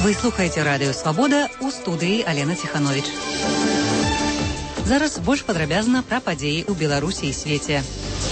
Вы слухаеце радыё «Свабода», у студыі Алена Ціхановіч. Зараз больш падрабязна пра падзеі ў Беларусі і свеце.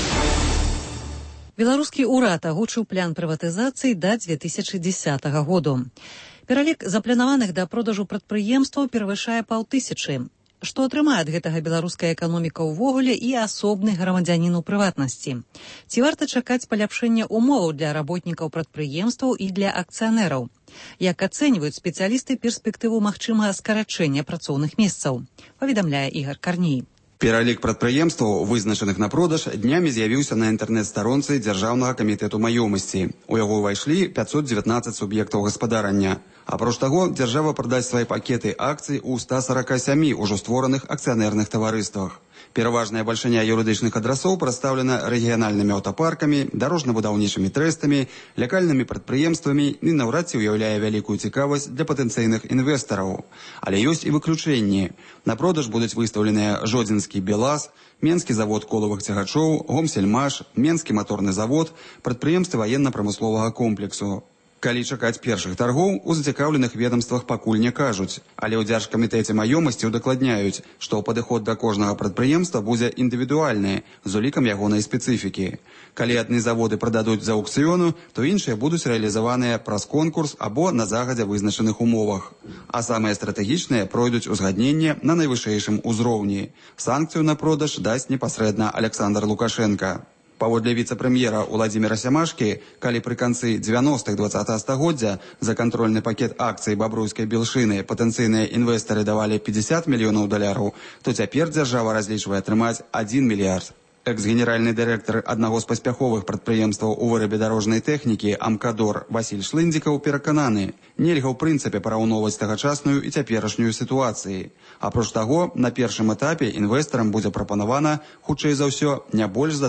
Беларускі ўрад агучыў план прыватызацыі да 2010 году. Пералік запланаваных да продажу прадпрыемстваў перавышае 5000. Што атрымае ад гэтага беларуская эканоміка ўвогуле і асобны грамадзянін у прыватнасці? Ці варта чакаць паляпшэння умоваў для работнікаў прадпрыемстваў і для акцыянераў? Як ацэньваюць спецыялісты перспектыву магчымага скарачэння працоўных месцаў? Паведамляе Ігор Карней. Пералік прадпрыемстваў, вызначаных на продаж, днямі з'явіўся на інтэрнэт-старонцы Дзяржаўнага камітэту маёмасці. У яго ўвайшлі 519 суб'ектаў гаспадарання. Апроч таго, дзяржава прадасць свае пакеты акцый у 147 ужо створаных акцыянерных таварыствах. Пераважная бальшыня юрыдычных адрасоў прадстаўлена рэгіянальнымі аўтапаркамі, дарожна-будаўнічымі трэстамі, лякальнымі прадпрыемствамі і наўрад ці ўяўляе вялікую цікавасць для патэнцыйных інвестараў. Але ёсць і выключэнні. На продаж будуць выстаўленыя Жодзінскі БелАЗ, Менскі завод колавых цягачоў, Гомсельмаш, Менскі маторны завод, прадпрыемствы ваенна-прамысловага комплексу. Калі чакаць першых таргоў, у зацікаўленых ведомствах пакуль не кажуць, але ў Дзяржкамітэце маёмасці удакладняюць, што падыход да кожнага прадпрыемства будзе індывідуальны, з улікам ягонай спецыфікі. Калі адны заводы прададуць з аўкцыёну, то іншыя будуць рэалізаваныя праз конкурс або на загадзя вызначаных умовах. А самыя стратэгічныя пройдуць узгадненне на найвышэйшым узроўні. Санкцыю на продаж дасць непасрэдна Александр Лукашенко. Паводле віцэ-прэм'ера Уладзіміра Сямашкі, калі пры канцы 90-х 20-го стагоддзя за кантрольны пакет акцый бабруйскай белшыны патэнцыйныя інвестары давалі $50 мільёнаў, то цяпер дзяржава разлічвае атрымаць 1 мільярд. Экс-генеральны дырэктар аднаго з паспяховых прадпрыемстваў у вырабе дарожнай тэхнікі «Амкадор» Васіль Шлындзікаў перакананы, нельга ў прынцыпе параўноўваць тагачасную і цяперашнюю сітуацыі. Апроч таго, на першым этапе інвестарам будзе прапанавана, хутчэй за ўсё, не больш за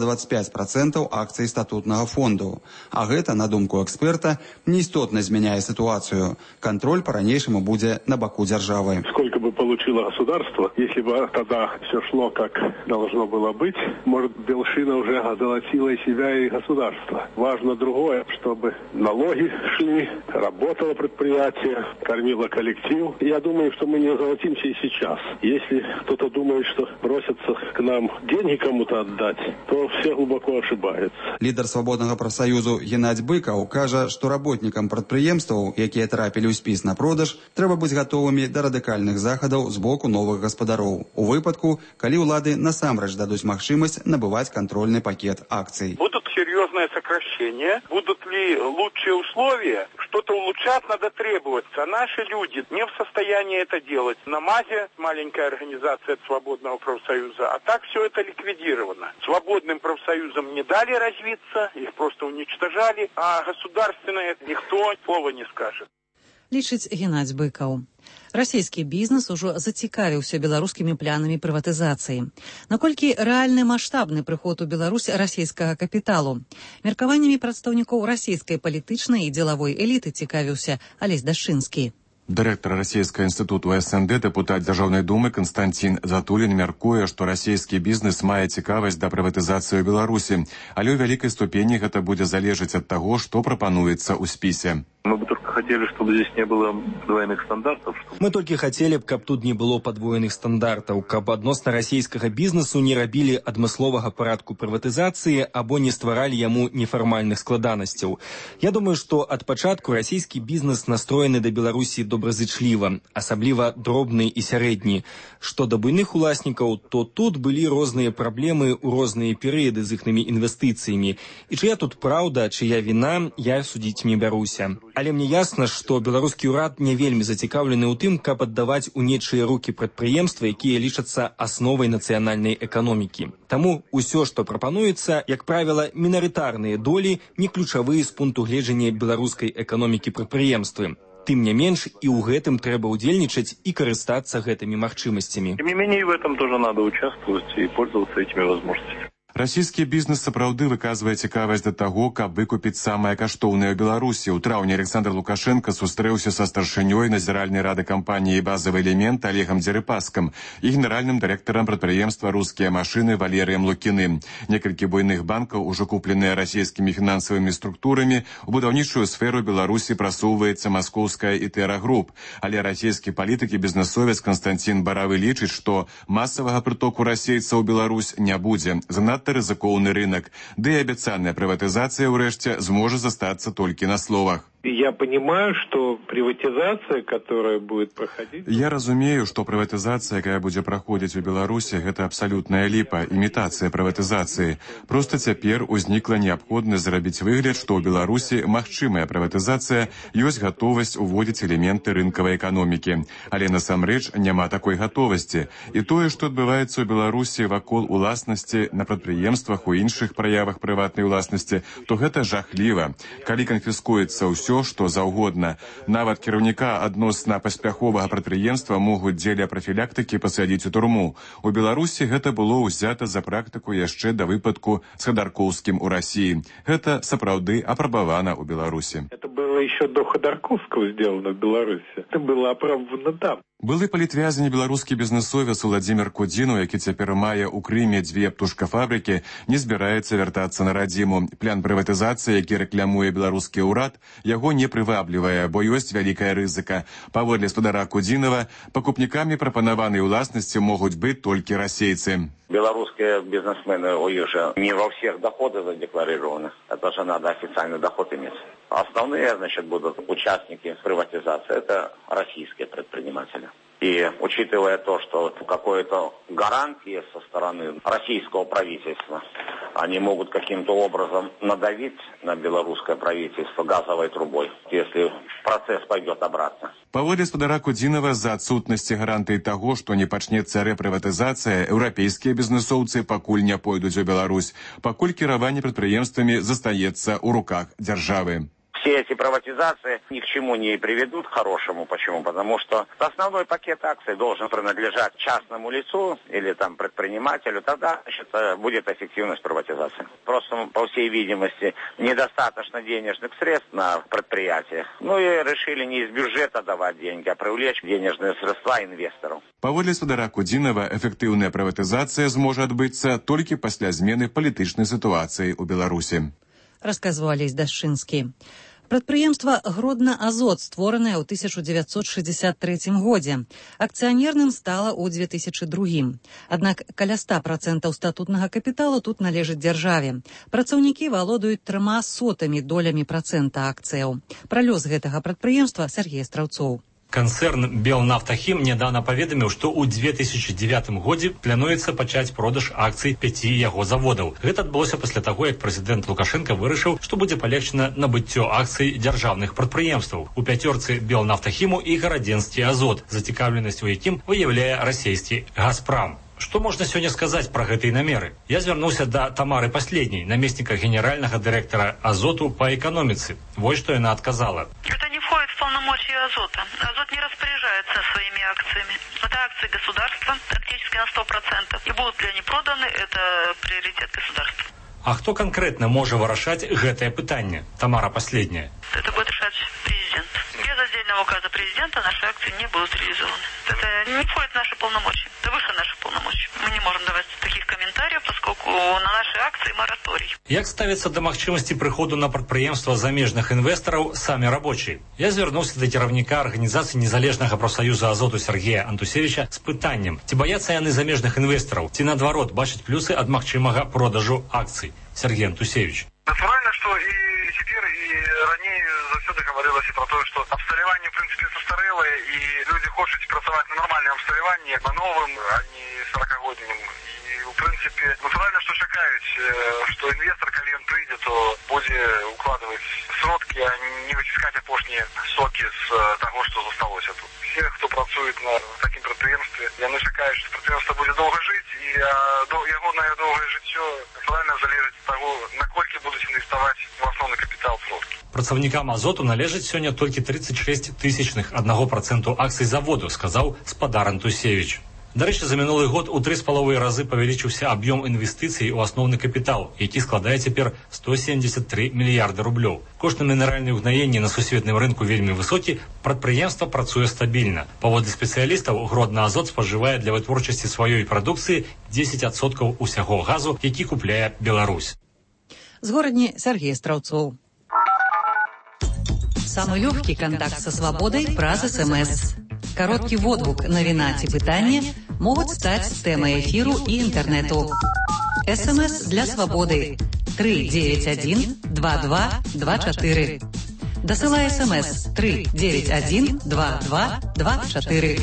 25% акцый статутнага фонду. А гэта, на думку эксперта, неістотна змяняе ситуацию. Контроль по-ранейшему будет на боку державы. Сколько бы получило государство, если бы тогда все шло как должно было быть, может, Белшина уже озолотила и себя, и государство. Важно другое, чтобы налоги шли, работало предприятие, кормило коллектив. Я думаю, что мы не озолотимся и сейчас. Если кто-то думает, что бросятся к нам деньги кому-то отдать, то все глубоко ошибаются. Лідар свабоднага прафсаюзу Геннадзь Быкаў кажа, што работнікам прадпрыемстваў, якія трапілі ў спіс на продаж, трэба быць гатовымі да радыкальных захадаў з боку новых гаспадароў. У выпадку, калі ўлады насамрэч дадуць магчымасць набываць контрольный пакет акций. Будут серьезные сокращения, будут ли лучшие условия, что-то улучшать надо требоваться. Наши люди не в состоянии это делать. На МАЗе маленькая организация от свободного профсоюза, а так все это ликвидировано. Свободным профсоюзам не дали развиться, их просто уничтожали, а государственное никто слова не скажет. Лічыць Геннадзь Быкаў. Расійскі бізнес ужо зацікавіўся беларускімі планамі прыватызацыі. Наколькі рэальны маштабны прыход у Беларусь расійскага капіталу? Меркаваннямі прадстаўнікоў расійскай палітычнай і дзелавой эліты цікавіўся Алесь Дашчынскі. Дырэктар расійскага інстытуту СНД, дэпутат Дзяржаўнай думы Канстантин Затулін мяркуе, што расійскі бізнес мае цікавасць да прыватызацыі ў Беларусі, але ў вялікай ступені гэта будзе залежаць ад таго, што прапануецца ў спісе. Мы бы только хотели, чтобы здесь не было двойных стандартов. Мы только хотели, каб тут не было подвоенных стандартаў, каб адносна расійскага бізнесу не рабілі адмысловага парадку прыватызацыі або не стваралі яму нефармальных складанасцяў. Я думаю, што ад пачатку расійскі бізнес настроены да Беларусі добразычліва, асабліва дробны і сярэдні. Што да буйных уласнікаў, то тут былі розныя праблемы ў розныя перыяды з іхнымі інвестыцыямі. І чыя тут праўда, чыя віна, я судзіць не бяруся. Але мне ясна, што беларускі ўрад не вельмі зацікаўлены ў тым, каб аддаваць у нечыя рукі прадпрыемствы, якія лічацца асновай нацыянальнай эканомікі. Таму ўсё, што прапануецца, як правіла, мінарытарныя долі, не ключавыя з пункту гледжання беларускай эканомікі прадпрыемствы. Тым не менш, і ў гэтым трэба ўдзельнічаць і карыстацца гэтымі магчымасцямі. Тем не менее, в этом тоже надо участвовать и пользоваться этими возможностями. Расійскі бізнес сапраўды выказвае цікавасць да таго, каб выкупіць самае каштоўнае ў Беларусі. У траўні Александр Лукашенко сустрэўся са старшынёй назіральнай рады кампаніі «Базавы элемент» Олегам Дзерыпаскам і генеральным дырэктарам прадпрыемства «Рускія машыны» Валерыем Лукіным. Некалькі буйных банкаў, ужо купленыя расійскімі фінансавымі структурамі, у будаўнічую сферу Беларусі прасоўваецца маскоўская «Ітера Груп». Але расійскі палітык і бізнесовец Константин Баравы лічыць, што масавага прытоку расейцаў у Беларусь не будзе. Занадта рызыкоўны рынок, ды і абяцаная прыватызацыя ўрэшце зможа застацца толькі на словах. Я понимаю, что приватизация, которая будет проходить... Я разумею, што прыватызацыя, якая будзе праходзіць у Беларусі, гэта абсалютная ліпа, імітацыя прыватызацыі. Проста цяпер узнікла неабходнасць зрабіць выгляд, што ў Беларусі магчымая прыватызацыя, ёсць гатовасць уводзіць элементы рынкавай эканомікі. Але насамрэч няма такой гатовасці. І тое, што адбываецца ў Беларусі вакол уласнасці на прадпрыемствах, у іншых праявах прыватнай уласнасці, то гэта жахліва. Калі канфіскуецца ўсё, што заўгодна. Нават кіраўніка адносна паспяховага прадпрыемства могуць дзеля прафілактыкі пасадзіць у турму. У Беларусі гэта было ўзята за практыку яшчэ да выпадку з Ходорковскім у Расіі. Гэта сапраўды апрабавана ў Беларусі. Это было еще до Ходорковского сделано в Беларуси. Это было апробовано там. Былы палітвязень беларускі бізнесовец Уладзімір Кудзінаў, які цяпер мае ў Крыме 2 птушкафабрыкі, не збіраецца вяртацца на радзіму. План прыватызацыі, які рэклямуе беларускі ўрад, яго не прываблівае, бо ёсць вялікая рызыка. Паводле спадара Кудзінава, пакупнікамі прапанаванай уласнасці могуць быць толькі расейцы. Белорусские бизнесмены уже не во всех доходы задекларированы. Это же надо официальный доход иметь. Основные, будут участники приватизации. Это российские предприниматели. И учитывая то, что какой-то гарант есть со стороны российского правительства, они могут каким-то образом надавить на белорусское правительство газовой трубой, если процесс пойдет обратно. Паводле спадара Кудзінава, з-за адсутнасці гарантый таго, што не пачнецца рэпрыватызацыя, еўрапейскія бізнесоўцы пакуль не пойдуць у Беларусь, пакуль кіраванне прадпрыемствамі застаецца ў руках дзяржавы. Все эти приватизации ни к чему не приведут к хорошему. Почему? Потому что основной пакет акций должен принадлежать частному лицу или предпринимателю. Тогда будет эффективность приватизации. Просто, по всей видимости, недостаточно денежных средств на предприятиях. И решили не из бюджета давать деньги, а привлечь денежные средства инвесторов. Паводле спадара Кудзінава, эфектыўная прыватызацыя зможа адбыцца толькі пасля змены палітычнай сітуацыі ў Беларусі. Расказваў Алесь Дашчынскі. Прадпрыемства «Гродна-Азот», створанае ў 1963 годзе. Акцыянерным стала ў 2002. Аднак каля 100% статутнага капіталу тут належыць дзяржаве. Працаўнікі валодаюць 0,03% акцыяў. Пра лёс гэтага прадпрыемства Сергей Страўцоў. Канцэрн «Белнафтахім» нядаўна паведаміў, што ў 2009 годзе плануецца пачаць продаж акцый 5 яго заводаў. Гэта адбылося пасля таго, як прэзідэнт Лукашенко вырашыў, што будзе палегчана набыццё акцый дзяржаўных прадпрыемстваў. У пяцёрцы «Белнафтахіму» і «Гарадзенскі Азот», зацікаўленасць у якім выяўляе расійскі «Газпрам». Што можна сёння сказаць пра гэтыя намеры? Я звярнуўся да Тамары Паследняй, намесніка генеральнага дырэктара «Азоту» па эканоміцы. Вось што яна адказала. Это не входит в полномочия «Азота». «Азот» не распоряжается своими акциями. Это акции государства практически на 100%. И будут ли они проданы, это приоритет государства. А хто канкрэтна можа вырашаць гэтае пытанне? Тамара Паследняя. Это будет решать президент. Без отдельного указа президента наши акции не будут реализованы. Это не входит в наши полномочия. Это выше наших полномочий. Мы не можем давать таких комментариев, поскольку на наши акции мораторий. Як ставіцца да магчымасці прыходу на прадпрыемства замежных інвестараў самі рабочыя? Я звярнуўся да кіраўніка арганізацыі незалежнага прафсаюза «Азоту» Сергея Антусевича з пытаннем, ці баяцца яны замежных інвестараў, ці наадварот бачаць плюсы ад магчымага продажу акцый. Сергей Антусевич. Натурально, что и теперь, и ранее завсёды говорилось и про то, что абсталяванне, в принципе, састарэлае, и люди хочуць працаваць на нормальном абсталяванні, на новым, а не 40-годнім. И, в принципе, натурально, что чакаюць, что инвестор, калі ён прыйдзе, то будзе укладывать сродки, а не выціскаць апошнія соки з того, что засталося тут. Все, кто працует на такім прадпрыемстве, яны чакаюць, что прадпрыемство будзе доўга жыць, і ягонае доўгае жыццё натуральна залежыць ад таго, наколькі будуць інвеставаць у асноўны капітал сродкі. Працаўнікам «Азоту» належыць сёння толькі 36 000% акцый заводу, сказаў спадар Антусевич. Дарэчы, за мінулы год у 3,5 разы павялічыўся аб'ём інвестыцый у асноўны капітал, які складае цяпер 173 мільярды рублёў. Кошт на мінеральныя ўгнаенні на сусветным рынку вельмі высокі, прадпрыемства працуе стабільна. Паводле спецыялістаў, Гродна Азот спажывае для вытворчасці сваёй прадукцыі 10% усяго газу, які купляе Беларусь. З горадні Сергей Страўцоў. Самый легкий контакт со свободой праз СМС. Короткий водгук, навіна ці пытанне могуць стаць тэмай эфіру і інтэрнэту. СМС для свободы 391 2224. Дасылай СМС 391 2224.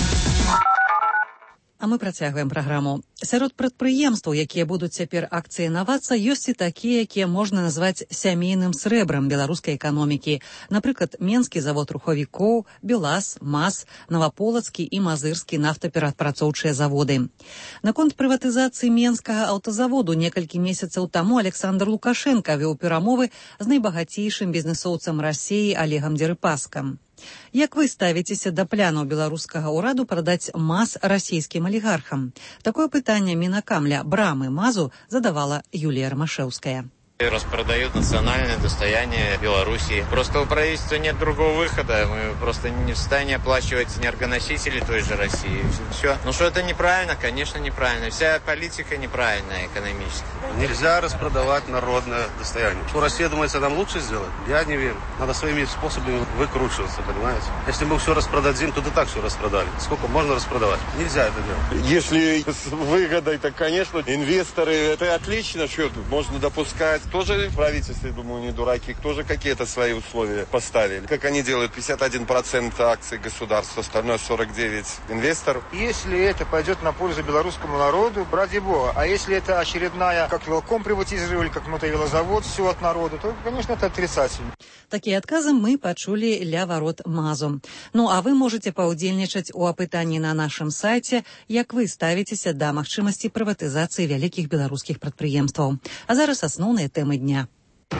А мы працягваем праграму. Сярод прадпрыемстваў, якія будуць цяпер акцыянавацца, ёсць і такія, якія можна назваць сямейным срэбрам беларускай эканомікі. Напрыклад, Менскі завод рухавікоў, БелАЗ, МАЗ, Наваполацкі і Мазырскі нафтаперапрацоўчыя заводы. Наконт прыватызацыі Менскага аўтазаводу некалькі месяцаў таму Александр Лукашенко вёў перамовы з найбагацейшым бізнесоўцам Расіі Олегам Дерипаскам. Як вы ставіцеся да планаў беларускага ўраду прадаць МАЗ расійскім алігархам? Такое пытанне Мінакамля брамы МАЗу задавала Юлія Ромашевская. Распродают национальное достояние Белоруссии. Просто у правительства нет другого выхода. Мы просто не в состоянии оплачивать энергоносители той же России. Все. Ну что это неправильно? Конечно, неправильно. Вся политика неправильная экономически. Нельзя распродавать народное достояние. Что Россия думает, нам лучше сделать? Я не верю. Надо своими способами выкручиваться, понимаете? Если мы все распродадим, то и так все распродали. Сколько можно распродавать? Нельзя это делать. Если с выгодой, то, конечно, инвесторы, это отлично, что можно допускать. Тоже правительство, думаю, не дураки, тоже какие-то свои условия поставили. Как они делают, 51% акций государства, остальное 49% инвесторов. Если это пойдет на пользу белорусскому народу, ради бога. А если это очередная, как Велком приватизировали, как мотовелозавод, все от народа, то, конечно, это отрицательно. Такія адказы мы пачулі ля варот МАЗу. Ну, а вы можете паўдзельнічаць у апытанні на нашым сайце, як вы ставіцеся да магчымасці прыватызацыі вялікіх беларускіх прадпрыемстваў. А зараз асноўныя тэмы дня.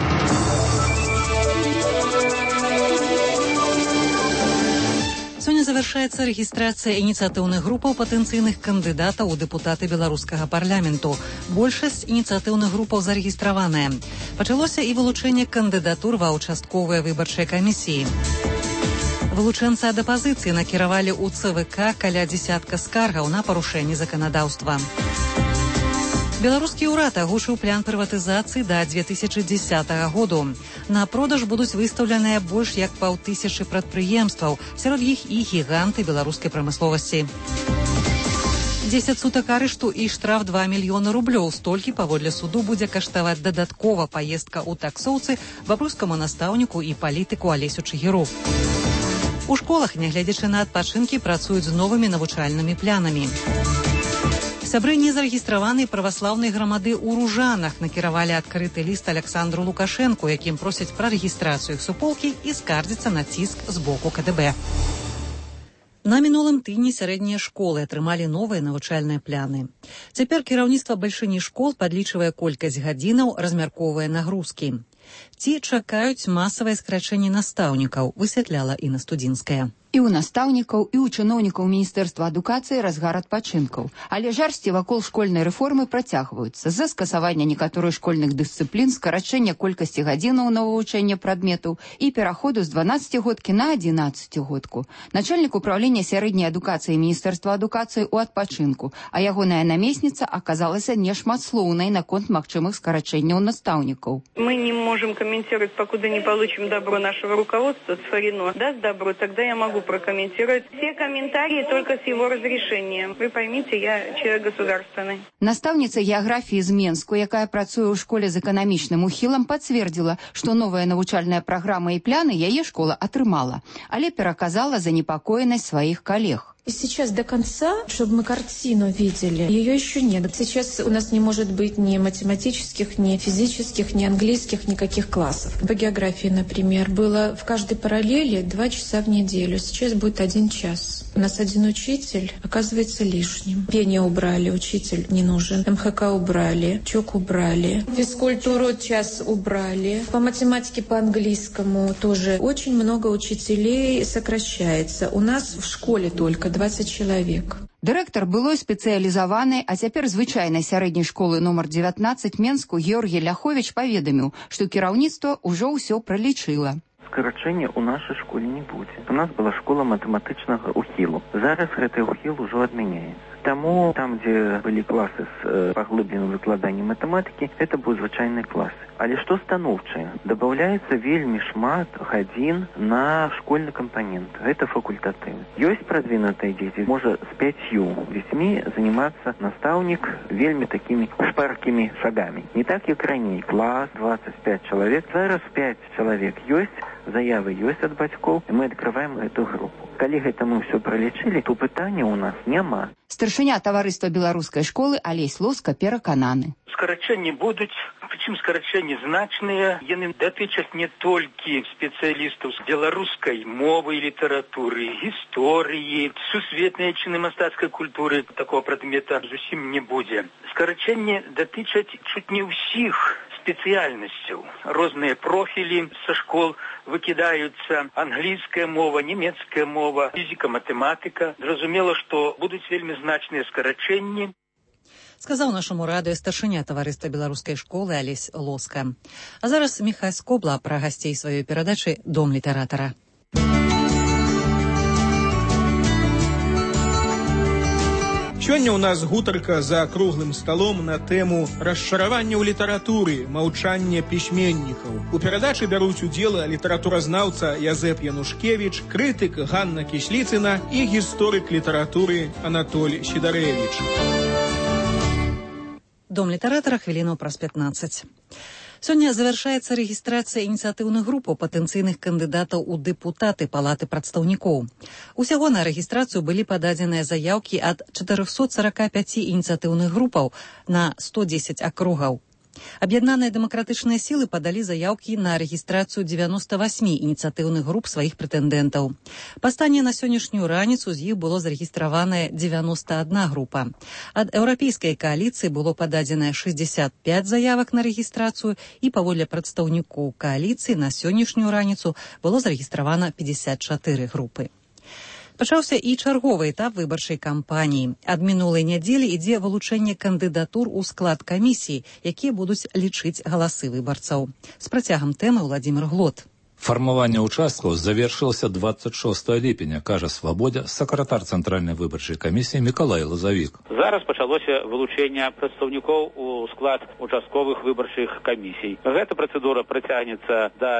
Сёння завяршаецца рэгістрацыя ініцыятыўных групаў патэнцыйных кандыдатаў у дэпутаты беларускага парламенту. Большасць ініцыятыўных групаў зарэгістраваная. Пачалося і вылучэнне кандыдатур ва ўчастковыя выбарчыя камісіі. Вылучэнца ад апазіцыі накіравалі ў ЦВК каля дзесятка скаргаў на парушэнне заканадаўства. Беларускі ўрад агучыў план прыватызацыі да 2010 году. На продаж будуць выстаўленыя больш як 5000 прадпрыемстваў, сярод іх і гіганты беларускай прамысловасці. 10 сутак арышту і штраф 2 мільёны рублёў. Столькі паводле суду будзе каштаваць дадаткова паездка ў таксоўцы бабруйскаму настаўніку і палітыку Алесю Чыгіру. У школах, нягледзячы на адпачынкі, працуюць з новымі навучальнымі планамі. Сябры незарэгістраванай праваслаўнай грамады ў Ружанах накіравалі адкрыты ліст Александру Лукашэнку, якім просяць пра рэгістрацыю іх суполкі і скардзіцца на ціск з боку КДБ. На мінулым тыдні сярэднія школы атрымалі новыя навучальныя пляны. Цяпер кіраўніцтва бальшыні школ падлічвае колькасць гадзінаў, размяркоўвае нагрузкі. Ці чакаюць масавае скрачэнне настаўнікаў, высвятляла Інна Студзінская. І ў настаўнікаў, і ў чыноўнікаў Міністэрства адукацыі разгар адпачынкаў. Але жарсці вакол школьнай рэформы працягваюцца. З-за скасавання некаторых школьных дысцыплін, скарачэння колькасці гадзінаў на вывучэнне прадметаў і пераходу з 12-годкі на 11-годку. Начальнік управлення сярэдняй адукацыі Міністэрства адукацыі ў адпачынку, а ягоная намесніца аказалася нешматслоўнай наконт магчымых скарачэнняў настаўнікаў. Мы не можем комментировать, покуда не получим добро нашего руководства. Сфарино даст добро, тогда я могу прокомментировать все комментарии только с его разрешением. Вы поймите, я человек государственный. Настаўніца геаграфіі з Менску, якая працуе ў школе з эканамічным ухілам, пацвердзіла, што новая навучальная праграма і пляны яе школа атрымала, але пераказала занепакоенасць сваіх калег. Сейчас до конца, чтобы мы картину видели, ее еще нет. Сейчас у нас не может быть ни математических, ни физических, ни английских, никаких классов. По географии, например, было в каждой параллели 2 часа в неделю. Сейчас будет 1 час. У нас 1 учитель оказывается лишним. Пение убрали, учитель не нужен. МХК убрали, ЧОК убрали. Физкультуру час убрали. По математике, по английскому тоже очень много учителей сокращается. У нас в школе только 20 человек. Дырэктар былой спецыялізаванай, а цяпер звычайнай сярэдняй школы нумар 19 Менску Георгій Ляховіч паведаміў, што кіраўніцтва ўжо ўсё пралічыла. Скарачэння ў нашай школе не будзе. У нас была школа матэматычнага ўхілу. Зараз гэты ўхіл ужо адмяняецца. Таму там, дзе былі класы з паглыбленым выкладаннем матэматыкі, гэта будуць звычайныя класы. Але што станоўчае? Дабаўляецца вельмі шмат гадзін на школьны кампанент. Гэта факультатыў. Ёсць прадвінутыя дзеці, можа з 5 дзецьмі занимацца настаўнік вельмі такімі шпаркімі шагамі. Не так, як раней. Клас, 25 чалавек. Зараз 5 чалавек ёсць, заявы ёсць ад бацькоў, і мы адкрываем гэту групу. Калі гэта мы ўсё пралічылі, то пытання ў нас няма. Старшыня таварыства беларускай школы Алесь Лоска перакананы. Скарачэнні будуць, прычым скарачэнні значныя. Яны датычаць не толькі спецыялістаў з беларускай мовы і літаратуры, гісторыі, сусветнай чынна-мастацкай культуры. Такого прадмета зусім не будзе. Скарачэнні датычаць чуць не ўсіх спецыяльнасцяў. Розныя профілі са школ выкідаюцца. Англійская мова, нямецкая мова, фізіка, матэматыка. Зразумела, што будуць вельмі значныя скарачэнні. Сказаў нашаму радыё старшыня таварыства беларускай школы Алесь Лоска. А зараз Міхай Скобла пра гасцей сваёй перадачы «Дом літаратара». Сёння ў нас гутарка за круглым сталом на тэму расчаравання ў літаратуры, маўчання пісьменнікаў. У перадачы бяруць удзел літаратуразнаўца Язэп Янушкевіч, крытык Ганна Кісліцына і гісторык літаратуры Анатоль Сідарэвіч. Дом літаратара хвіліну праз 15. Сёння завяршаецца рэгістрацыя ініцыятыўных групаў патэнцыйных кандыдатаў у дэпутаты Палаты прадстаўнікоў. Усяго на рэгістрацыю былі пададзеныя заяўкі ад 445 ініцыятыўных групаў на 110 акругаў. Аб'яднаныя дэмакратычныя сілы падалі заяўкі на рэгістрацыю 98 ініцыятыўных груп сваіх прэтэндэнтаў. Па стане на сённяшнюю раніцу з іх было зарэгістраваная 91 група. Ад еўрапейскай кааліцыі было пададзенае 65 заявак на рэгістрацыю і паводле прадстаўнікоў кааліцыі на сённяшнюю раніцу было зарэгістравана 54 групы. Пачаўся і чарговы этап выбарчай кампаніі. Ад мінулай нядзелі ідзе вылучэнне кандыдатур у склад камісіі, якія будуць лічыць галасы выбарцаў. З працягам тэмы Владзімір Глот. Фармаванне ўчасткаў завершылася 26 ліпеня, кажа Свабодзе, сакратар Цэнтральнай выбарчай камісіі Мікалай Лазавік. Зараз пачалося вылучэнне прадстаўнікоў у склад участковых выбарчых камісій. Гэта працэдура працягнецца да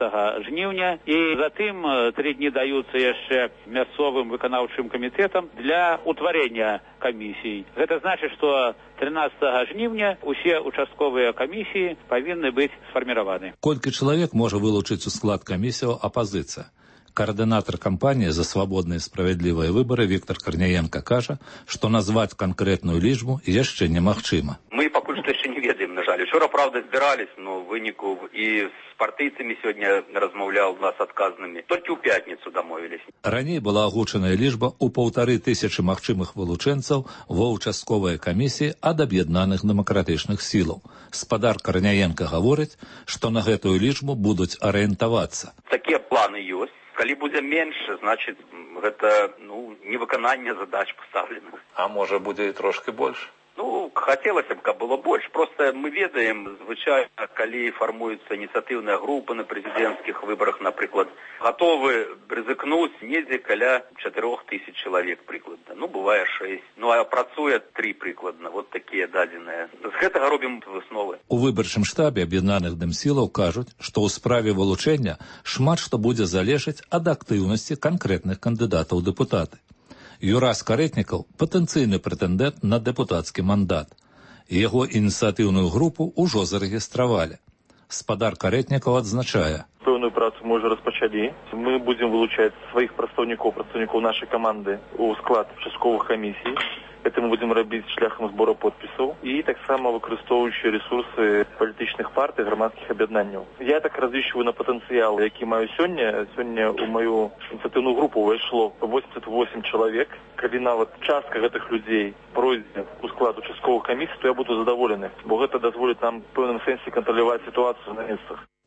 10 жніўня і затым 3 дні даюцца яшчэ мясцовым выканаўчым камітэтам для утварэння камісій. Гэта значыць, што 13 жніўня усе участковыя камісіі павінны быць сфарміраваны. Колькі чалавек можа вылучыць у склад камісіяў апазіцыя? Координатор кампании за свободные и справедливые выборы Виктор Корняенко кажа, што назваць канкрэтную лічбу яшчэ немагчыма. Мы пакуль што яшчэ не ведаем, на жаль. Учора, правда, збірались, но выніку і з партыйцамі сёння размаўляў нас адказнымі. Толькі ў пятніцу дамовілись. Раней была агучаная лічба ў 1500 магчымых вылучэнцаў ва ўчастковыя камісіі ад аб'яднаных дэмакратычных сілаў. Спадар Корняенко гаворыць, што на гэтую лічбу будуць арыентавацца. Такія планы ёсць. Калі будзе менш, значыць, гэта невыкананне задач пастаўленых. А можа, будзе і трошки больш? Хацелася б, каб было больш. Просто мы ведаем, звычайна, калі фармуюцца ініцыятыўныя групы на прэзідэнцкіх выбарах, напрыклад, гатовы рызыкнуць недзе каля 4000 чалавек, прыкладна. Бывае 6. А працуе 3, прыкладна. Вот такія дадзеныя. З гэтага робім высновы. У выбарчым штабе аб'яднаных дэмсілаў кажуць, што ў справе вылучэння шмат што будзе залежаць ад актыўнасці канкрэтных кандыдатаў у дэпутаты. Юрас Карэтнікаў – патэнцыйны прэтэндэнт на дэпутацкі мандат. Яго ініцыятыўную групу ўжо зарэгістравалі. Спадар Карэтнікаў адзначае. Пэўную працу мы ўжо распачалі. Мы будзем вылучаць сваіх прадстаўнікоў нашай каманды ў склад участковых камісій. Это мы будем рабіць шляхам збора подпісаў і таксама выкарыстоўваючы ресурсы палітычных партый, грамадскіх аб'яднанняў. Я так разлічваю на патэнцыял, які маю сёння. Сёння ў маю ініцыятыўную групу ўвайшло 88 чалавек. Калі нават частка гэтых людзей пройдзе ў склад участковых камісій, то я буду задаволены, бо гэта дазволіць нам у пэўным сэнсе кантраляваць сітуацыю на месцах.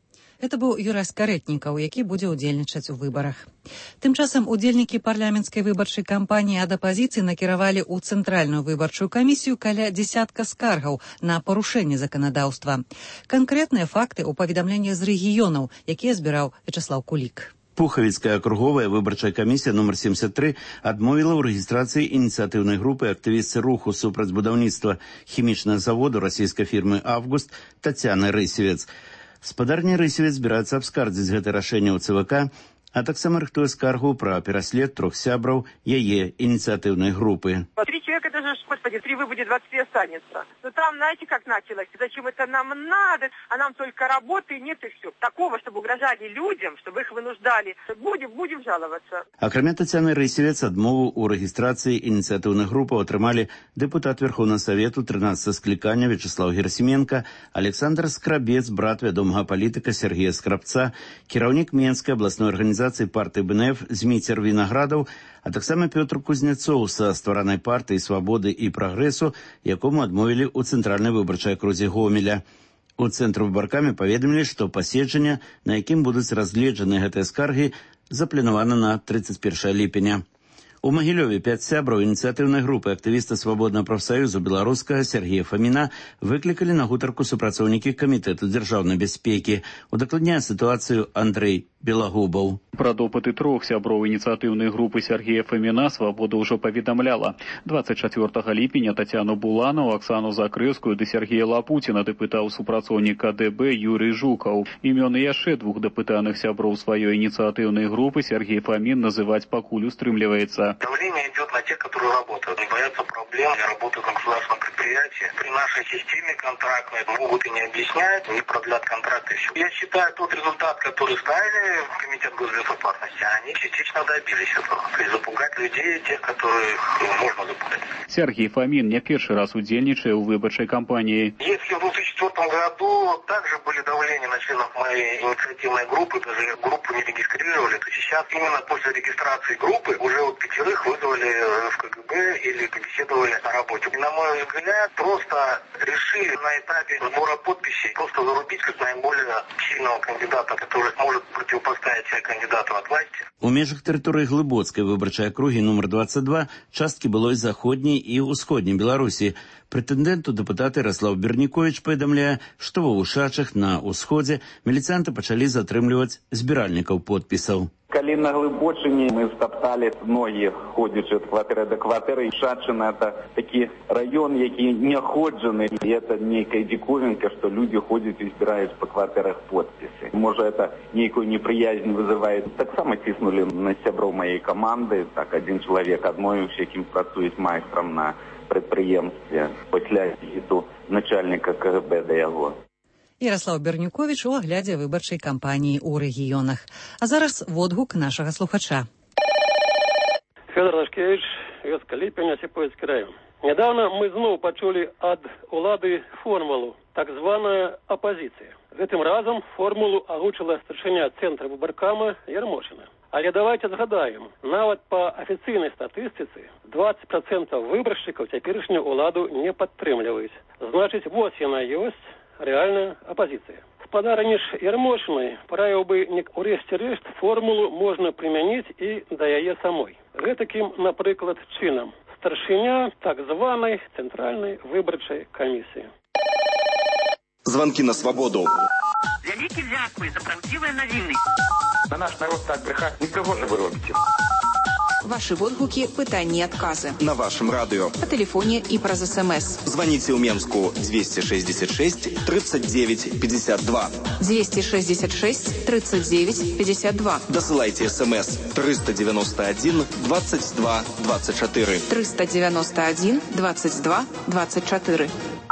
Гэта быў Юрас Карэтнікаў, які будзе ўдзельнічаць у выбарах. Тым часам удзельнікі парламенцкай выбарчай кампаніі ад апазіцыі накіравалі ў Цэнтральную выбарчую камісію каля дзесятка скаргаў на парушэнне заканадаўства. Канкрэтныя факты ў паведамленнях з рэгіёнаў, якія збіраў Вячаслаў Кулік. Пухавіцкая акруговая выбарчая камісія нумар 73 адмовіла ў рэгістрацыі ініцыятыўнай групы актывістцы руху супраць будаўніцтва хімічнага заводу расійскай фірмы «Август» Тацяны Рысевец. Спадарня Рысевец збіраецца абскардзіць гэта рашэнне ў ЦВК, а таксама рыхтуе скаргу пра пераслед 3 сябраў яе ініцыятыўнай групы. 3 человека, это же, господи, 3 выбудет, 23 останется. Но там, знаете, как началось? Зачем это нам надо? А нам только работы нет и все. Такого, чтобы угрожали людям, чтобы их вынуждали. Будем жаловаться. Акрамя Тацяны Рысевец, адмову ў рэгістрацыі ініцыятыўных групаў атрымалі дэпутат Верховнага Савету 13 склікання Вячеслав Герасименко, Александр Скрабец, брат вядомага палітыка Сергея Скрабца, кіраўнік Менскай абласной арганізацыі партыі БНФ Зміцер Вінаградаў, а таксама Пётр Кузнецоў са стваранай партыі «Свабоды і прагрэсу», якому адмовілі ў Цэнтральнай выбарчай акрузе Гомеля. У цэнтру выбаркамі паведамілі, што паседжанне, на якім будуць разгледжаны гэтыя скаргі, запланавана на 31 ліпеня. У Магілёве 5 сябраў ініцыятыўнай групы актывіста Свабоднага прафсаюзу беларускага Сергея Фаміна выклікалі на гутарку супрацоўнікі Камітэту дзяржаўнай бяспекі. Удакладняе сітуацыю Андрэй Белагубаў. Пра допыты 3 сяброў ініцыятыўнай групы Сергея Фаміна «Свабода» ўжо паведамляла. 24 ліпеня Тацяну Буланову, Аксану Закрэўскую ды Сергея Лапуціна дапытаў супрацоўнік КДБ Юрый Жукаў. Імёны яшчэ 2 дапытаных сяброў сваёй ініцыятыўнай групы Сергей Фамін называць пакуль устрымліваецца. Давление идет на тех, которые работают, не боятся проблем, не работают на государственном предприятии. При нашей системе контрактной могут и не объясняют, не продлят контракты. Я считаю, тот результат, который ставили в Комитет госбезопасности, они частично добились этого. То есть запугать людей, тех, которых можно запугать. Сергей Фомин не первый раз удельничает в выборчей кампании. Если в 2004 году также были давления на членов моей инициативной группы, даже группу не регистрировали, то сейчас именно после регистрации группы уже вот 5 вызвали в КГБ или побеседовали о работе. И, на мой взгляд, просто решили на этапе сбора подписей просто зарубить как наиболее сильного кандидата, который может противопоставить кандидату от власти. У межах тэрыторыі Глыбоцкай выбарчай акругі нумар 22 часткі былой заходняй і ўсходняй Беларусі. Прэтэндэнту дэпутат Ярослав Берніковіч паведамляе, што ва Ушачах на ўсходзе міліцыянты пачалі затрымліваць збіральнікаў подпісаў. Калі на Глыбочыне мы стоптали ноги, ходячи от кватэры до кватэры. Шачына – это такі раён, які не ходжаны. І это нейкая диковинка, что люди ходят и збирают по кватэрах подписи. Может, это нейкую неприязнь вызывает. Так само тиснули на сяброў моей команды. Так, один человек адмовіўся, яким працуюць майстром на предприемстве. Пасля візіту начальника КГБ до яго. Ярослав Берніковіч у аглядзе выбарчай кампаніі ў рэгіёнах. А зараз водгук нашага слухача. Федор Лашкевич, вёска Ліпень, Осіпоўскі район. Недавно мы зноў пачулі ад улады формулу, так званая апозіцыя. Гэтым разам формулу агучыла старшыня цэнтра выбаркама Ярмошына. Але давайте згадаем, нават па афіцыйнай статыстыцы 20% выбаршчыкаў цяперашнюю уладу не падтрымліваюць. Значыць, вось яна ёсць реальная оппозиция. Спадарыні ж Ярмошынай параіў бы урэшце-рэшт формулу можна прымяніць і да яе самой. Гэтакім, напрыклад, чынам. Старшыня так званай цэнтральнай выбарчай камісіі. Звонки на свободу. Вялікі дзякуй за правдзівыя навіны. На наш народ так брехать непрыгожа вы робіце. Ваши водгуки, пытанні и отказы. На вашем радио. По телефоне и праз СМС. Звоните в Менску 266 39 52. 266 39 52. Досылайте СМС 391 22 24. 391 22 24.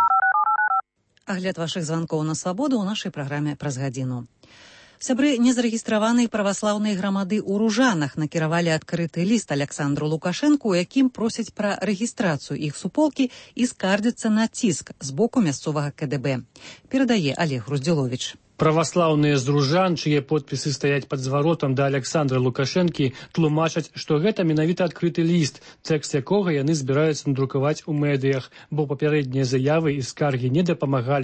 Агляд вашых званкоў на свабоду ў нашай праграме праз гадзіну. Сябры незарэгістраванай праваслаўнай грамады ў Ружанах накіравалі адкрыты ліст Александру Лукашэнку, у якім просяць пра рэгістрацыю іх суполкі і скардзяцца на ціск з боку мясцовага КДБ. Перадае Олег Груздзіловіч. Праваслаўныя з Ружан, чые подпісы стаяць пад зваротам да Александра Лукашэнкі, тлумачаць, што гэта менавіта адкрыты ліст, тэкст якога яны збіраюцца надрукаваць у медыях, бо папярэднія заявы і скаргі не дапамагалі.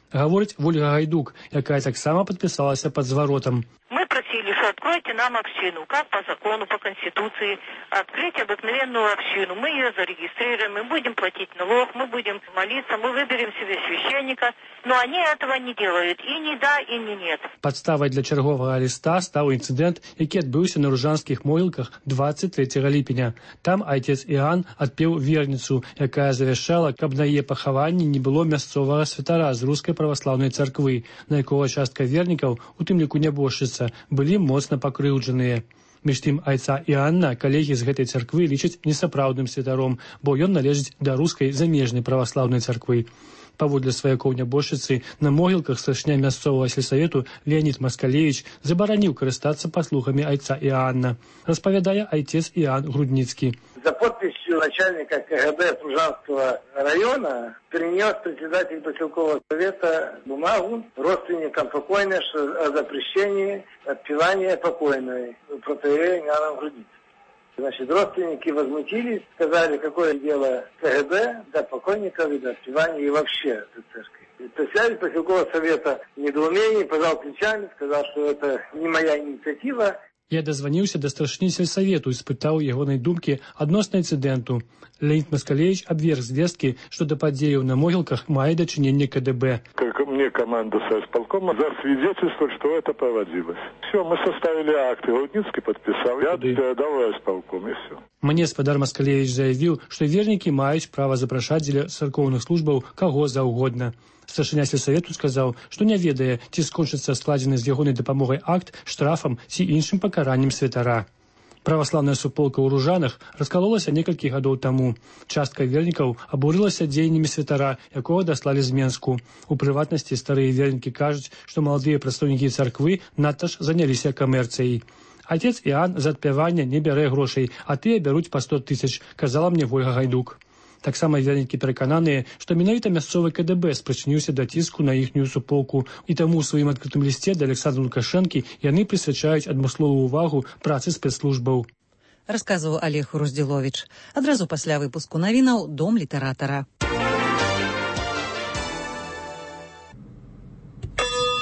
гаворыць Вольга Гайдук, якая таксама падпісалася пад зваротам. Мы просили, что откройте нам общину, как по закону, по Конституции, открыть обыкновенную общину. Мы ее зарегистрируем, мы будем платить налог, мы будем молиться, мы выберем себе священника, но они этого не делают. И не да, и не нет. Падставай для чарговага ліста стаў інцыдэнт, які адбыўся на Ружанскіх могілках 23 ліпеня. Там айцец Іан адпеў верніцу, якая завяшчала, каб на яе пахаванні не было мясцовага святара з рускай праваслаўнай царквы, на якога частка вернікаў, у тым ліку нябожчыца, былі моцна пакрыўджаныя. Між тым, айца Іанна калегі з гэтай царквы лічаць несапраўдным святаром, бо ён належыць да рускай замежнай праваслаўнай царквы. Паводле сваякоў нябожчыцы, на могілках старшыня мясцовага сельсавету Леонид Маскалевич забараніў карыстацца паслугамі айца Іанна, распавядае айцец Іан Грудніцкі. За подписью начальника КГБ Ружанского района принес председатель поселкового совета бумагу родственникам покойной о запрещении отпевания покойной протоиерея Иоанна Грудницкого. Значит, родственники возмутились, сказали, какое дело КГБ до покойников и до отпевания и вообще до церкви. Председатель поселкового совета в недоумении пожал плечами, сказал, что это не моя инициатива. Я дазваніўся да старшыні сельсавету і спытаў ягонай думкі адносна інцыдэнту. Леонид Маскалевич абверг звесткі, што да падзеяў на могілках мае дачыненне КДБ. Как мне команда совполкома засвидетельствовать, что это проводилось. Все, мы составили акты, Грудницкий подписал, я передал исполком, и все. Мне спадар Маскалевич заявіў, што вернікі маюць права запрашаць дзеля царкоўных службаў каго заўгодна. Старшыня сельсавету сказаў, што не ведае, ці скончыцца складзены з ягонай дапамогай акт штрафам ці іншым пакараннем святара. Праваслаўная суполка ў Ружанах раскалолася некалькі гадоў таму. Частка вернікаў абурылася дзеяннямі святара, якога даслалі з Менску. У прыватнасці старыя вернікі кажуць, што маладыя прадстаўнікі царквы надта ж заняліся камерцыяй. Отец Іан за адпяванне не бярэ грошай, а тыя бяруць па 100 000, казала мне Вольга Гайдук. Таксама вернікі перакананыя, што менавіта мясцовы КДБ спрычыніўся да ціску на іхнюю суполку, і таму ў сваім адкрытым лісце да Александра Лукашэнкі яны прысвячаюць адмысловую ўвагу працы спецслужбаў. Расказваў Олег Руздзіловіч. Адразу пасля выпуску навінаў «Дом літаратара».